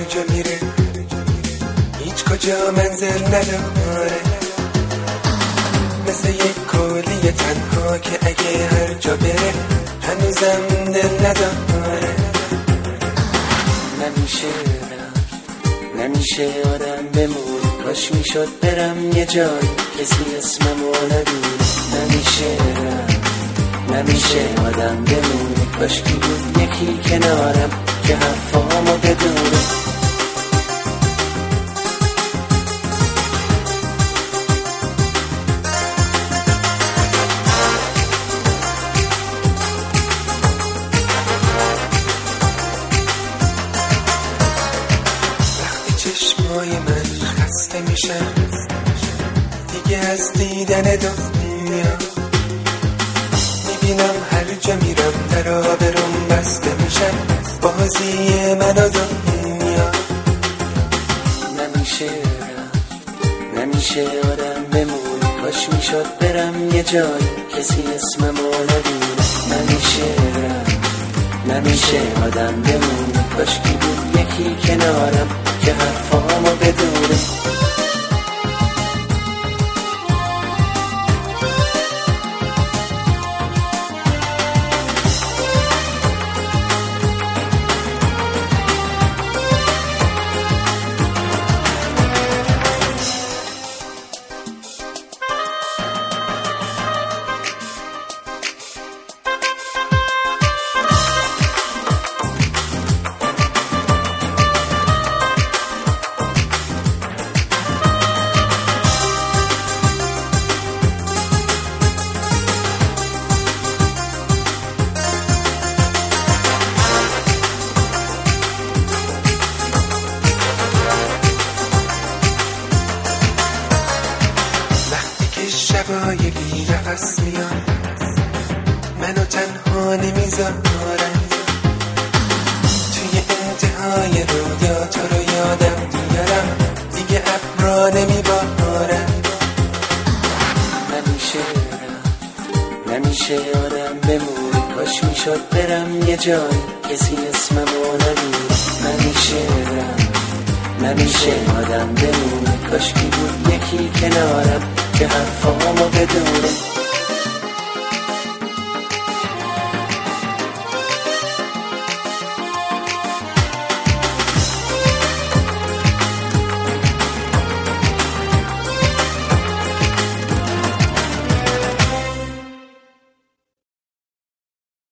جا میره، هیچ کجا منزل نداره، مثل یک کولی تنها که اگه هر جا بره هنوزم دل نداره. نمیشه آدم بمونه، کاش میشد برم یه جای کسی اسممو ندونه. نمیشه آدم بمونه، کاش کی بود یکی کنارم که حرفامو بدونه. چشمای من خسته میشن دیگه از دیدن دنیا، میبینم هر جا میرم درا برم بسته میشن بازی من و دنیا. نمیشه آدم بمونه، کاش میشد برم یه جای کسی اسممو ندونه. نمیشه آدم بمونه، کاش کی بود یکی کنارم که حرفامو بدونه. شبای بی نفس میان منو تنها نمیذارن، توی انتهای رویا تو رو یادم میارم دیگه ابرا نمیبارن. نمیشه آدم بمونه، کاش میشد برم یه جای کسی اسممو ندونه. نمیشه آدم بمونه، کاش کی بود یکی کنارم که حرفامو بدونه.